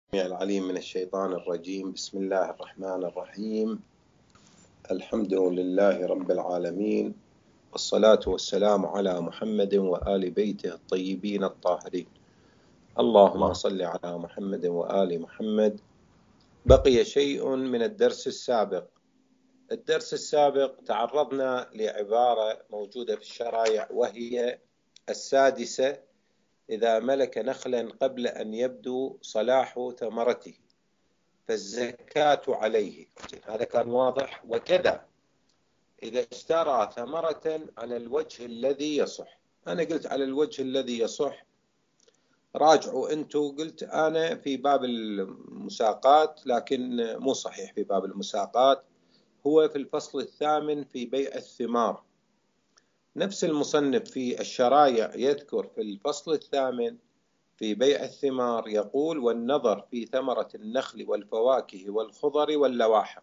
العليم من الشيطان الرجيم. بسم الله الرحمن الرحيم. الحمد لله رب العالمين، والصلاة والسلام على محمد وآل بيته الطيبين الطاهرين. اللهم صل على محمد وآل محمد. بقي شيء من الدرس السابق. الدرس السابق تعرضنا لعبارة موجودة في الشرائع، وهي السادسة: إذا ملك نخلا قبل أن يبدو صلاح ثمرته فالزكاة عليه. هذا كان واضح. وكذا إذا اشترى ثمرة على الوجه الذي يصح. أنا قلت على الوجه الذي يصح، راجعوا أنتوا. قلت أنا في باب المساقات، لكن مو صحيح في باب المساقات، هو في الفصل الثامن في بيع الثمار. نفس المصنف في الشرائع يذكر في الفصل الثامن في بيع الثمار يقول: والنظر في ثمرة النخل والفواكه والخضر واللواحق.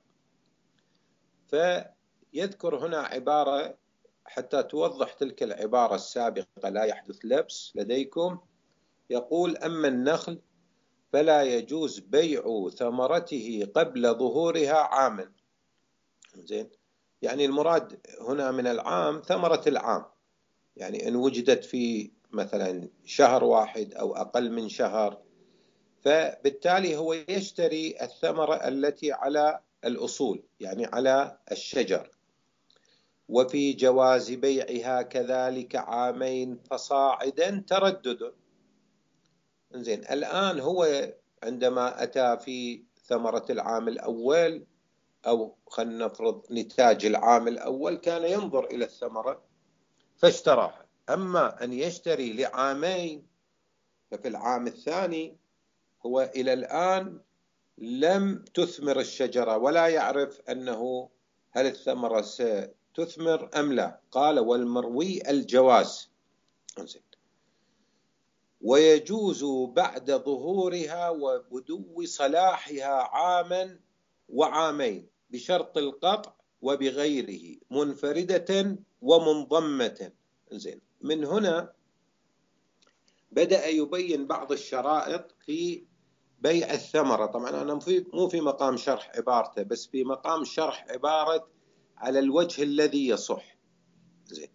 فيذكر هنا عبارة حتى توضح تلك العبارة السابقة، لا يحدث لبس لديكم. يقول: أما النخل فلا يجوز بيع ثمرته قبل ظهورها عاما. زين، يعني المراد هنا من العام ثمرة العام، يعني إن وجدت في مثلا شهر واحد أو أقل من شهر، فبالتالي هو يشتري الثمرة التي على الأصول، يعني على الشجر. وفي جواز بيعها كذلك عامين فصاعدا تردد. زين، الآن هو عندما أتى في ثمرة العام الأول، أو خلينا نفرض نتاج العام الأول، كان ينظر إلى الثمرة فاشتراها. أما أن يشتري لعامين، ففي العام الثاني هو إلى الآن لم تثمر الشجرة ولا يعرف أنه هل الثمرة ستثمر أم لا. قال: والمروي الجواز. ويجوز بعد ظهورها وبدو صلاحها عاما وعامين بشرط القطع وبغيره منفردة ومنضمة. زين، من هنا بدأ يبين بعض الشرائط في بيع الثمرة. طبعا أنا مو في مقام شرح عبارته، بس في مقام شرح عبارة على الوجه الذي يصح. زين،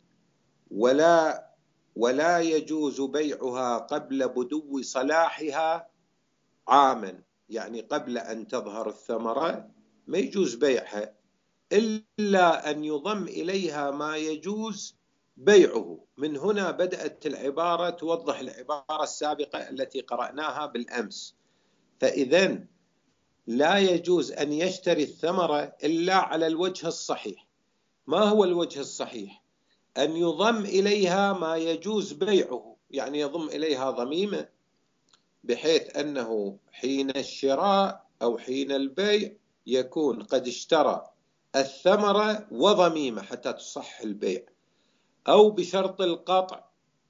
ولا يجوز بيعها قبل بدو صلاحها عاما، يعني قبل أن تظهر الثمرة ما يجوز بيعها، إلا أن يضم إليها ما يجوز بيعه. من هنا بدأت العبارة توضح العبارة السابقة التي قرأناها بالأمس. فإذن لا يجوز أن يشتري الثمرة إلا على الوجه الصحيح. ما هو الوجه الصحيح؟ أن يضم إليها ما يجوز بيعه، يعني يضم إليها ضميمة، بحيث أنه حين الشراء أو حين البيع يكون قد اشترى الثمرة وضميمة حتى تصح البيع. أو بشرط القطع،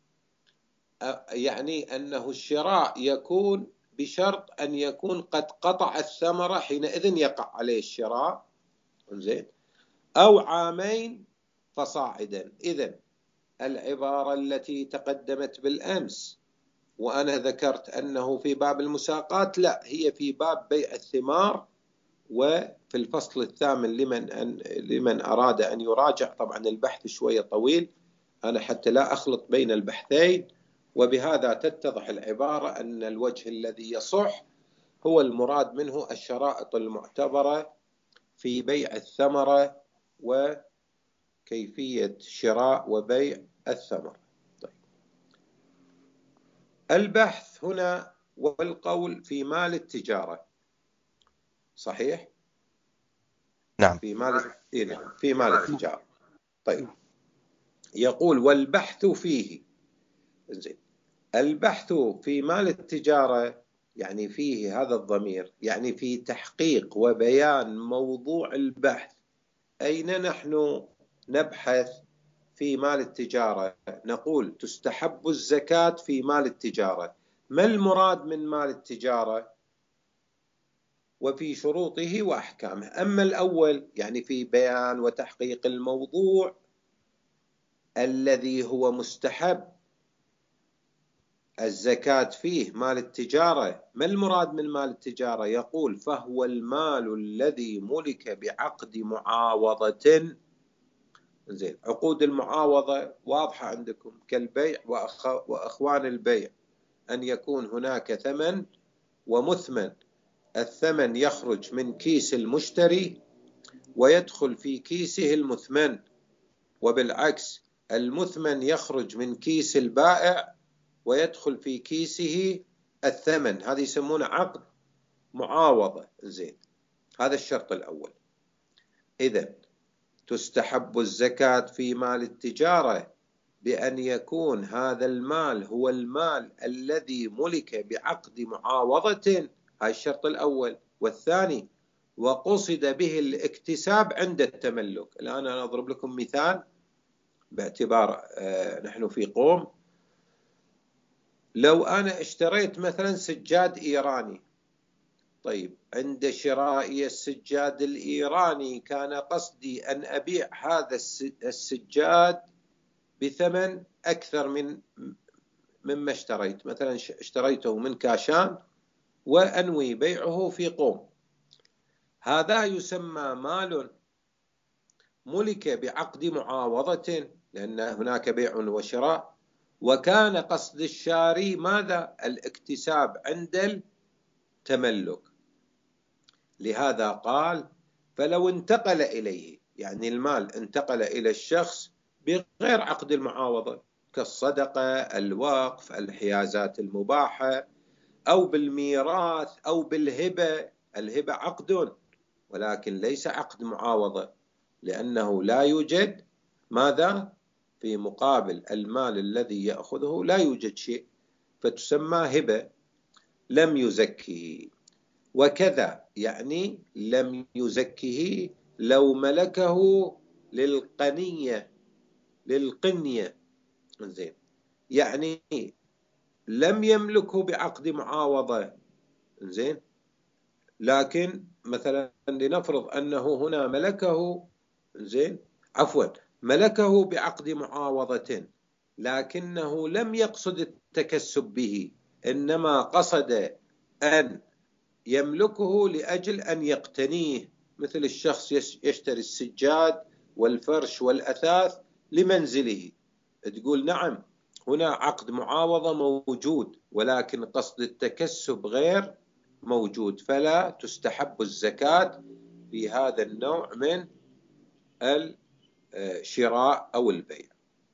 يعني أنه الشراء يكون بشرط أن يكون قد قطع الثمرة، حينئذ يقع عليه الشراء. زين، أو عامين فصاعدا. إذن العبارة التي تقدمت بالأمس وأنا ذكرت أنه في باب المساقات، لا، هي في باب بيع الثمار. وفي الفصل الثامن لمن أراد أن يراجع، طبعا البحث شوية طويل، أنا حتى لا أخلط بين البحثين. وبهذا تتضح العبارة أن الوجه الذي يصح هو المراد منه الشرائط المعتبرة في بيع الثمرة وكيفية شراء وبيع الثمرة. طيب، البحث هنا والقول في مال التجارة، صحيح؟ نعم. في مال التجارة. طيب، يقول: والبحث فيه. زين، البحث في مال التجارة يعني فيه هذا الضمير، يعني في تحقيق وبيان موضوع البحث. أين نحن نبحث في مال التجارة؟ نقول تستحب الزكاة في مال التجارة. ما المراد من مال التجارة؟ وفي شروطه وأحكامه. أما الأول يعني في بيان وتحقيق الموضوع الذي هو مستحب، الزكاة فيه مال التجارة. ما المراد من مال التجارة؟ يقول فهو المال الذي ملك بعقد معاوضة. زين، عقود المعاوضة واضحة عندكم كالبيع وأخوان البيع، أن يكون هناك ثمن ومثمن. الثمن يخرج من كيس المشتري ويدخل في كيسه المثمن، وبالعكس المثمن يخرج من كيس البائع ويدخل في كيسه الثمن. هذا يسمونه عقد معاوضة. زين، هذا الشرط الأول. إذن تستحب الزكاة في مال التجارة بأن يكون هذا المال هو المال الذي ملك بعقد معاوضة، هاي الشرط الأول. والثاني وقصد به الاكتساب عند التملك. الآن أنا أضرب لكم مثال باعتبار نحن في قوم. لو أنا اشتريت مثلا سجاد إيراني، طيب عند شرائي السجاد الإيراني كان قصدي أن أبيع هذا السجاد بثمن أكثر مما اشتريت. مثلا اشتريته من كاشان وأنوي بيعه في قوم، هذا يسمى مال ملك بعقد معاوضة، لأن هناك بيع وشراء، وكان قصد الشاري ماذا؟ الاكتساب عند التملك. لهذا قال فلو انتقل إليه، يعني المال انتقل إلى الشخص بغير عقد المعاوضة كالصدقة، الوقف، الحيازات المباحة، أو بالميراث أو بالهبة. الهبة عقد ولكن ليس عقد معاوضة، لأنه لا يوجد ماذا؟ في مقابل المال الذي يأخذه لا يوجد شيء، فتسمى هبة. لم يزكه. وكذا يعني لم يزكه لو ملكه للقنية. زين، يعني لم يملكه بعقد معاوضة. زين، لكن مثلا لنفرض أنه هنا ملكه، زين، عفوا، ملكه بعقد معاوضة لكنه لم يقصد التكسب به، إنما قصد أن يملكه لأجل أن يقتنيه. مثل الشخص يشتري السجاد والفرش والأثاث لمنزله، تقول نعم هنا عقد معاوضة موجود ولكن قصد التكسب غير موجود، فلا تستحب الزكاة في هذا النوع من الشراء أو البيع.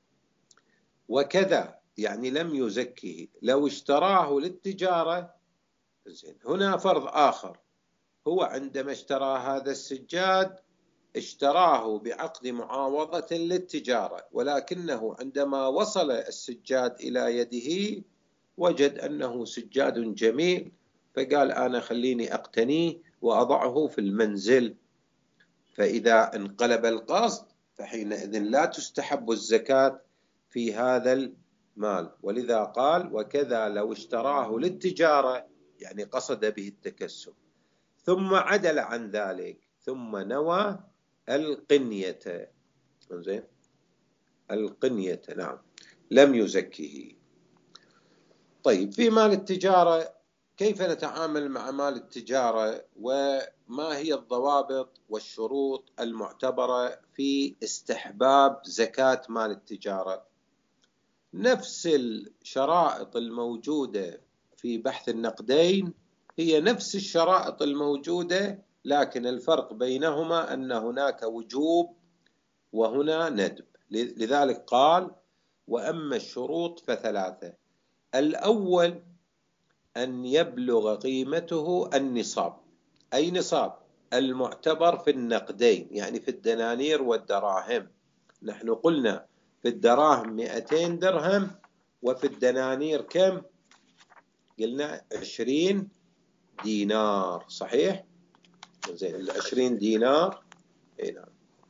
وكذا يعني لم يزكه لو اشتراه للتجارة. زين، هنا فرض آخر، هو عندما اشترى هذا السجاد اشتراه بعقد معاوضة للتجارة، ولكنه عندما وصل السجاد إلى يده وجد أنه سجاد جميل، فقال أنا خليني أقتنيه وأضعه في المنزل. فإذا انقلب القصد فحينئذ لا تستحب الزكاة في هذا المال. ولذا قال وكذا لو اشتراه للتجارة، يعني قصد به التكسب، ثم عدل عن ذلك ثم نوى القنية. زين، القنية، نعم، لم يزكه. طيب في مال التجارة كيف نتعامل مع مال التجارة، وما هي الضوابط والشروط المعتبرة في استحباب زكاة مال التجارة؟ نفس الشرائط الموجودة في بحث النقدين هي نفس الشرائط الموجودة، لكن الفرق بينهما أن هناك وجوب وهنا ندب. لذلك قال وأما الشروط فثلاثة. الأول أن يبلغ قيمته النصاب. أي نصاب؟ المعتبر في النقدين، يعني في الدنانير والدراهم. نحن قلنا في الدراهم 200 درهم وفي الدنانير كم؟ قلنا 20 دينار، صحيح؟ زين، 20 دينار. نعم.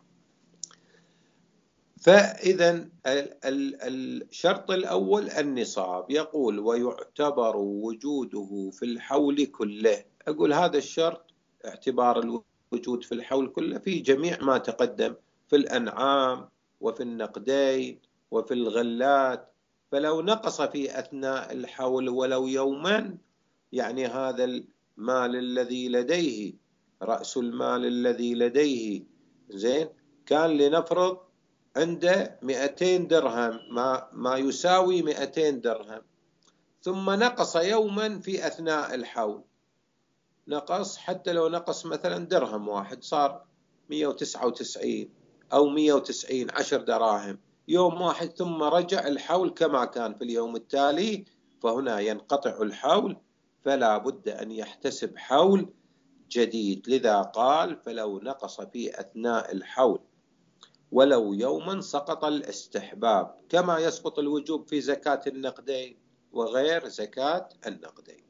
فإذا الشرط الأول النصاب. يقول ويعتبر وجوده في الحول كله. أقول هذا الشرط اعتبار الوجود في الحول كله في جميع ما تقدم، في الأنعام وفي النقدين وفي الغلات فلو نقص في أثناء الحول ولو يوما، يعني هذا المال الذي لديه، رأس المال الذي لديه، زين، كان لنفرض عنده 200 درهم، ما يساوي 200 درهم، ثم نقص يوما في أثناء الحول، نقص حتى لو نقص مثلا درهم واحد صار 199 أو 190، 10 دراهم يوم واحد، ثم رجع الحول كما كان في اليوم التالي، فهنا ينقطع الحول، فلا بد أن يحتسب حول جديد. لذا قال فلو نقص في أثناء الحول ولو يوما سقط الاستحباب، كما يسقط الوجوب في زكاة النقدين وغير زكاة النقدين.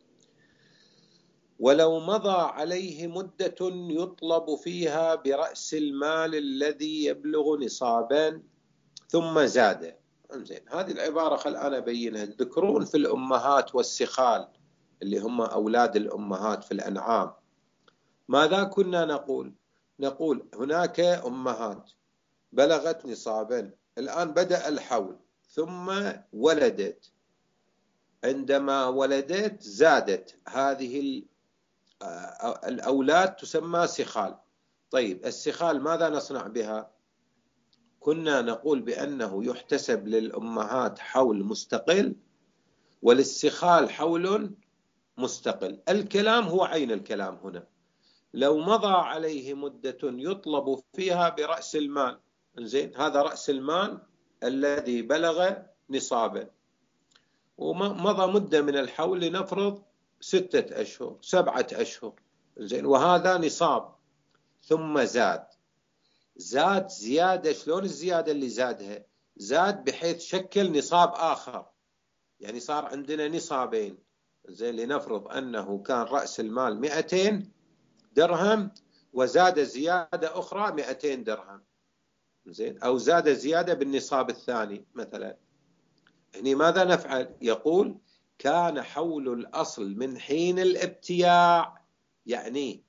ولو مضى عليه مدة يطلب فيها برأس المال الذي يبلغ نصابا ثم زاد. زين، هذه العبارة خل أنا أبينها. تذكرون في الأمهات والسخال اللي هم أولاد الأمهات في الأنعام، ماذا كنا نقول؟ نقول هناك أمهات بلغت نصابا، الآن بدأ الحول ثم ولدت، عندما ولدت زادت، هذه الأولاد تسمى سخال. طيب السخال ماذا نصنع بها؟ كنا نقول بأنه يحتسب للأمهات حول مستقل وللسخال حول مستقل. الكلام هو عين الكلام هنا. لو مضى عليه مدة يطلب فيها برأس المال، زين، هذا رأس المال الذي بلغ نصابا، ومضى مدة من الحول لنفرض 6 أشهر 7 أشهر، زين، وهذا نصاب، ثم زاد زيادة. شلون الزيادة اللي زادها؟ زاد بحيث شكل نصاب آخر، يعني صار عندنا نصابين، زين، لنفرض أنه كان رأس المال 200 درهم وزاد زيادة أخرى 200 درهم، زين، أو زاد زيادة بالنصاب الثاني مثلا. هنا ماذا نفعل؟ يقول كان حول الأصل من حين الابتياع، يعني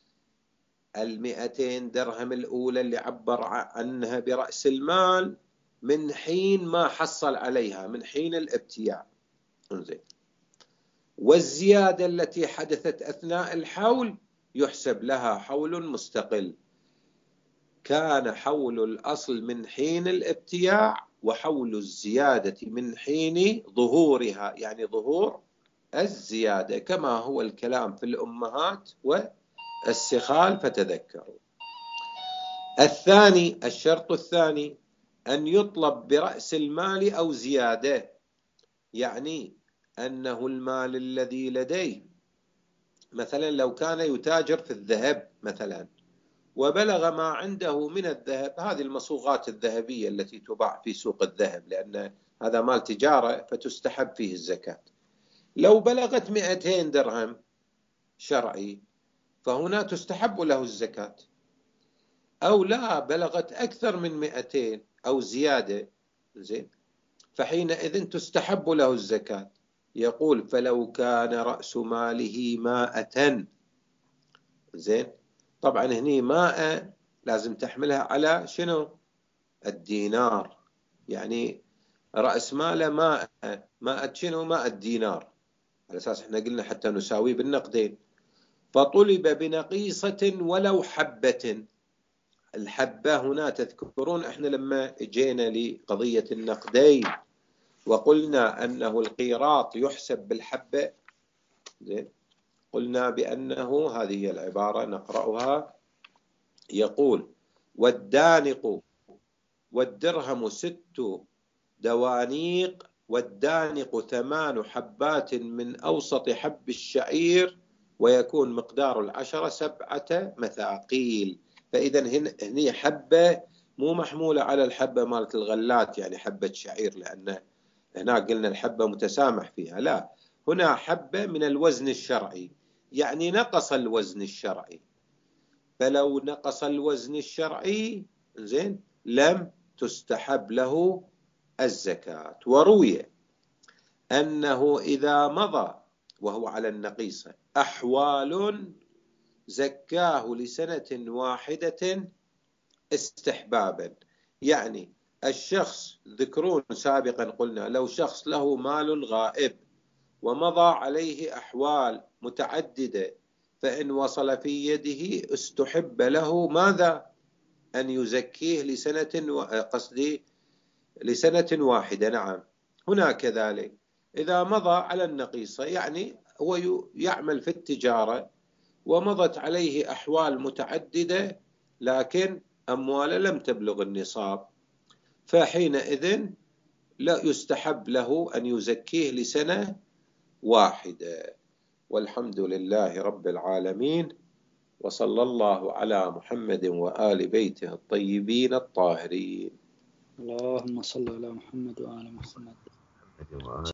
200 درهم الأولى اللي عبر عنها برأس المال من حين ما حصل عليها، من حين الابتياع، زين، والزيادة التي حدثت أثناء الحول يحسب لها حول مستقل. كان حول الأصل من حين الابتياع، وحول الزيادة من حين ظهورها، يعني ظهور الزيادة، كما هو الكلام في الأمهات والسخال، فتذكروا. الثاني، الشرط الثاني أن يطلب برأس المال أو زيادة، يعني أنه المال الذي لديه، مثلا لو كان يتاجر في الذهب مثلا وبلغ ما عنده من الذهب، هذه المصوغات الذهبية التي تباع في سوق الذهب، لأن هذا مال تجارة فتستحب فيه الزكاة، لو بلغت 200 درهم شرعي فهنا تستحب له الزكاة، أو لا بلغت أكثر من 200 أو زيادة، زين، فحينئذ تستحب له الزكاة. يقول فلو كان رأس ماله 100، زين، طبعا هني 100 لازم تحملها على شنو؟ الدينار، يعني رأس ماله 100 شنو؟ 100 دينار، على أساس احنا قلنا حتى نساويه بالنقدين. فطلب بنقيصة ولو حبة. الحبة هنا تذكرون احنا لما جينا لقضية النقدين وقلنا أنه القيراط يحسب بالحبة، زين، قلنا بأنه هذه هي العبارة نقرأها. يقول والدانق والدرهم 6 دوانيق، والدانق 8 حبات من أوسط حب الشعير، ويكون مقدار العشرة 7 مثاقيل. فإذا هني حبة مو محمولة على الحبة مالت الغلات، يعني حبة شعير، لأن هناك قلنا الحبة متسامح فيها، لا، هنا حبة من الوزن الشرعي، يعني نقص الوزن الشرعي. فلو نقص الوزن الشرعي، زين، لم تستحب له الزكاة. وروي أنه إذا مضى وهو على النقيصة أحوال زكاه لسنة واحدة استحبابا، يعني الشخص ذكرون سابقا قلنا لو شخص له مال غائب ومضى عليه أحوال متعددة فإن وصل في يده استحب له ماذا؟ أن يزكيه لسنة واحدة. نعم. هنا كذلك إذا مضى على النقيصة، يعني هو يعمل في التجارة ومضت عليه أحوال متعددة لكن أمواله لم تبلغ النصاب، فحينئذ لا يستحب له أن يزكيه لسنة واحدة. والحمد لله رب العالمين، وصلى الله على محمد وآل بيته الطيبين الطاهرين. اللهم صل على محمد وآل محمد.